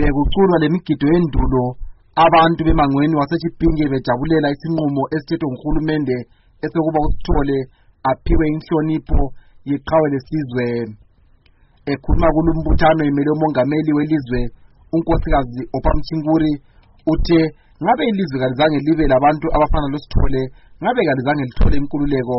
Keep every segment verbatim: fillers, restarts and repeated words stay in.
bekuculwa lemigido yendulo abantu bemangweni waseChipinge bejabulela isinqumo esithethwe nguhulumende esokuba uSithole aphiwe inhlonipho yeqhawe lesizwe. Ekhuluma kulumbuthano imele umongameli welizwe unkosikazi Ophamthinguri uthe ngabe ilizwe kalizange libe labantu abafana loSithole ngabe kalizange lithole inkululeko.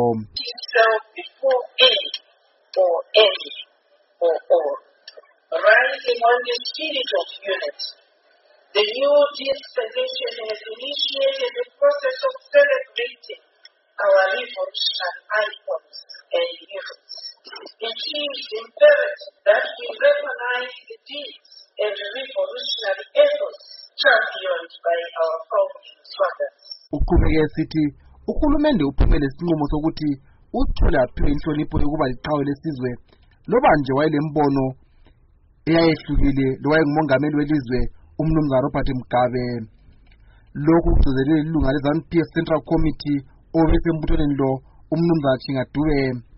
Rising on the spirit of unity, the new dispensation has initiated the process of celebrating our revolutionary icons and heroes. It is imperative that we recognize the deeds and revolutionary efforts championed by our founding fathers. Uqhubeke sithi uhulumende uphumele isinqumo sokuthi uSithole aphiwe inhlonipho yokuba liqhawe lesizwe loba nje wayelembono eyayehlukile lowayengumongameli welizwe umnumzana Robert Mugabe. Lokhu kugcizelwe ilunga leZANU-P F Central Committee obesembuthaneni lo umnumzana Chingadube.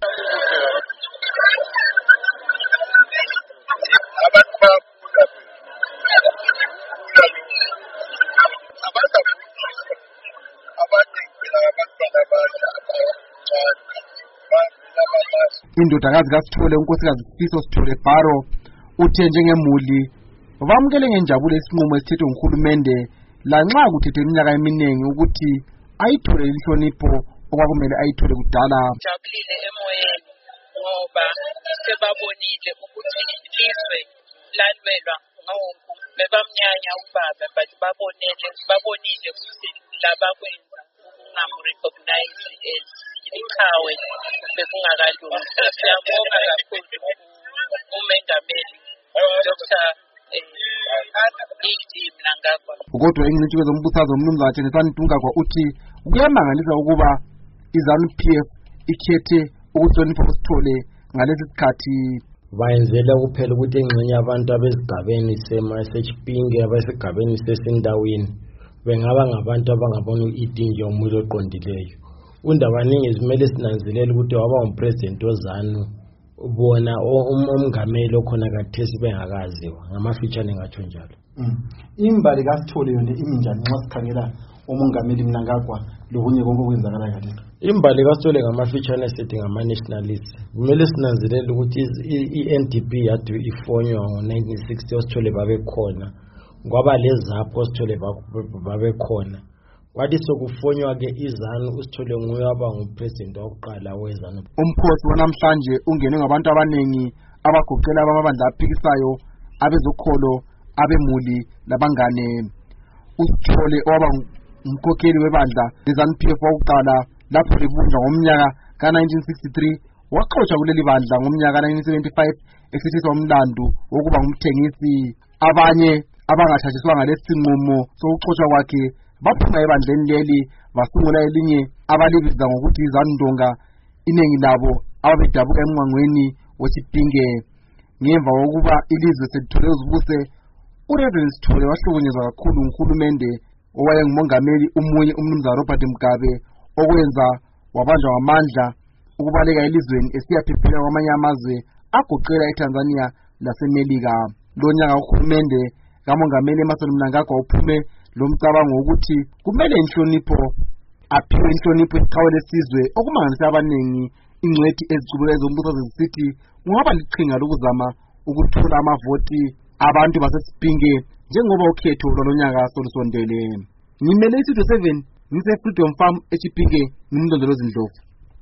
Indodakazi kaSithole unkosikazi Sifiso Sithole Bharo uthe njengemuli bamukele ngenjabulo isinqumo esithethwe nguhulumende lanxa kuthethe iminyaka eminingi ukuthi ayithole inhlonipho okwakumele ayithole kudala. Jabulile emoyeni ngoba sebabonile ukuthi ilizwe lalwelwa ngawonke bebamnyanya ubaba but babonile babonile ukuthi labakwenza ukungamrecognize as iqhawe bekungakalungi. Siyabonga kakhulu umengameli Doctor Kodwa ingcitshi kwezombuthazo umnumzana Thengisani Ntungagwa uthi kuyamangalisa ukuba iZANU-P F ikhethe ukuhlonipha uSithole ngalesi sikhathi. Bayenzela kuphela ukuthi engxenye abantu abezigabeni semaSeChipinge abasigabeni sesindaweni bengaba ngabantu abangabona idinje umuntu oqondileyo. Undabaningi izimele sinanzelela ukuthi waba umpresident wozanu bona umngameli okhona kathesi bengakaziwa ngamafitshane ngatsho njalo. Imbali kaSithole yona iminjani nxa sikhangela umongameli Mnangagwa lokunye konke okwenzakala kade. Imbali kaSithole ngamafitshane sithi ngama-nationalists. Kumele sinanzelela ukuthi i-N D P yade ifonywa ngo-nineteen sixty uSithole babekhona kwaba lezapho uSithole babekhona. Kwathi sokufonywa ke iZANU uSithole nguye waba ngupresident wokuqala weZANU. Umkhosi wanamhlanje ungene ngabantu abanengi abagoqela abamabandla aphikisayo abezokholo abemuli labangane. uSithole owaba umkhokheli webandla leZANU-P F wokuqala lapho libunjwa ngomnyaka ka nineteen sixty-three waxoshwa kuleli bandla ngomnyaka nineteen seventy-five esithiswa umlando wokuba ngumthengisi. Abanye abangathatshiswanga ngalesi sinqumo sokuxoshwa kwakhe baphuma ebandleni leli basungula elinye abalibiza ngokuthi iZANU-Ndonga, inengi labo ababedabuka emngangweni weChipinge. Ngemva kokuba ilizwe selithole uzibuse, uReverend Sithole wahlukunyezwa kakhulu nguhulumende owayengumongameli umunye umnumzana Robert Mugabe okwenza wabanjwa ngamandla ukubaleka elizweni esiyaphephela kwamanye amazwe agoqela eTanzania laseMelika. Lonyaka uhulumende kamongameli Emmerson Mnangagwa uphume lomcabango ukuthi kumele inhlonipho aphiwe inhlonipho iqhawe lesizwe okumangalisa abaningi. Ingcwethi ezicubula ezombuthazo zisithi kungaba liqhinga lokuzama ukuthola amavoti abantu baseChipinge njengoba ukhetho lwalonyaka solusondele. Ngimele iStudio seven ngise Freedom Farm eChipinge ngimndondolozi Ndlovu.